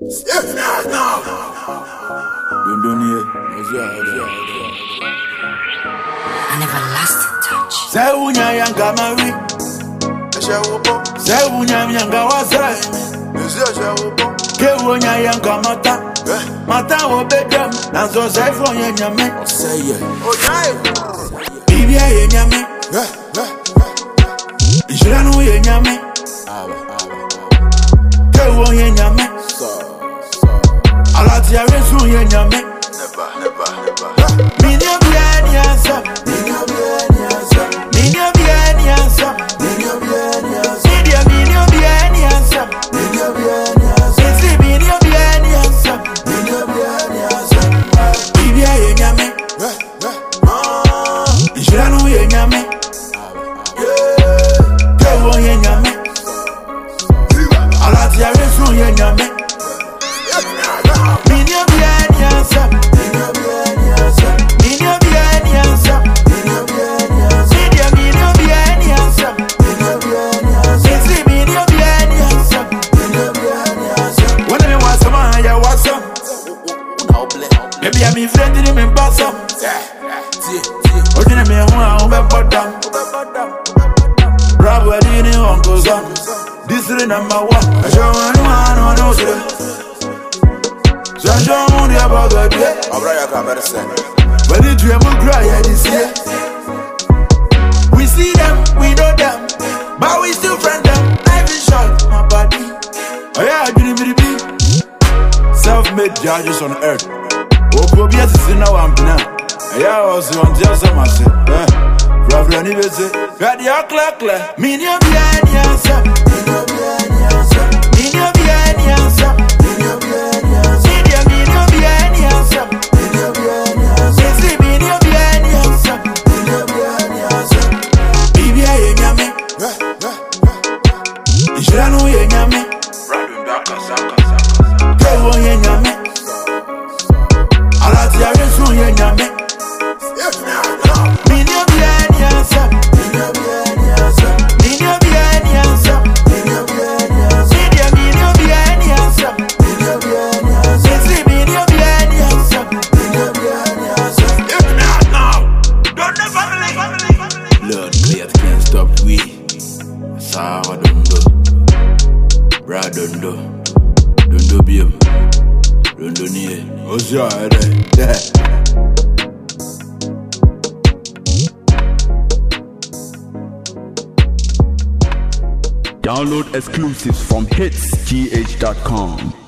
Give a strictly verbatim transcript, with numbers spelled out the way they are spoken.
If not now, don't do it. An everlasting touch. Say unya yanga mari. Say unya yanga wasai. Ke unya yanga mata. Mata wo bedam. Nanzo say for nyame. Say yeah. Bibia ye nyame. Ishiranu ye nyame. Ke unya nyame. Alati ya resu ye nyame. Never, never, never. Minyo biani ansa. Minyo biani ansa. Minyo biani ansa. Minyo biani ansa. Minyo minyo biani ansa. Minyo biani ansa. Sisi minyo biani ansa. Minyo biani ansa. Bibia ye nyame. Ishiranu ye nyame. Kewo ye nyame. Alati ya resu ye nyame. Minyo biani ansa. Minyo biani ansa. Minyo biani ansa. Minyo biani ansa. Minyo minyo biani ansa. Minyo biani ansa. Sisi minyo biani ansa. Minyo biani ansa. When me want some, I want some. Maybe I'm in friend in me boss up. Open me home, I'm be bottom. Bravo, I didn't want go some. This is number one. I show one, one, one, one, one. So I show one, the about the day. I'm right, I can't better say. When the dream will cry, yeah, this year. We see them, we know them, but we still friend them. Life is short, my body. Oh yeah, I believe it be. Self-made judges on earth. Oh, probably as it's in now, I'm now. Yeah, I was on just some of it. Probably anyway, say, got the clock, clock. Minyo biani ansa. Minyo biani ansa. Minyo biani ansa. Minyo biani ansa. Minyo minyo biani ansa. Minyo biani ansa. Sisi minyo biani ansa. Minyo biani ansa. Bibia ye nyame. Ishiranu ye nyame. Kewo ye nyame. Alati ya resu ye nyame. Minyo biani ansa. Minyo biani ansa. Minyo biani ansa. Minyo biani ansa. Minyo minyo biani ansa. Minyo biani ansa. Sisi minyo biani ansa. Minyo biani ansa. If not now, don't never believe. Lord, Cleat can't stop we. Sawa dundo. Bra dundo. Dundo biem. Dundo niye. Osya ere. Download exclusives from hits g h dot com.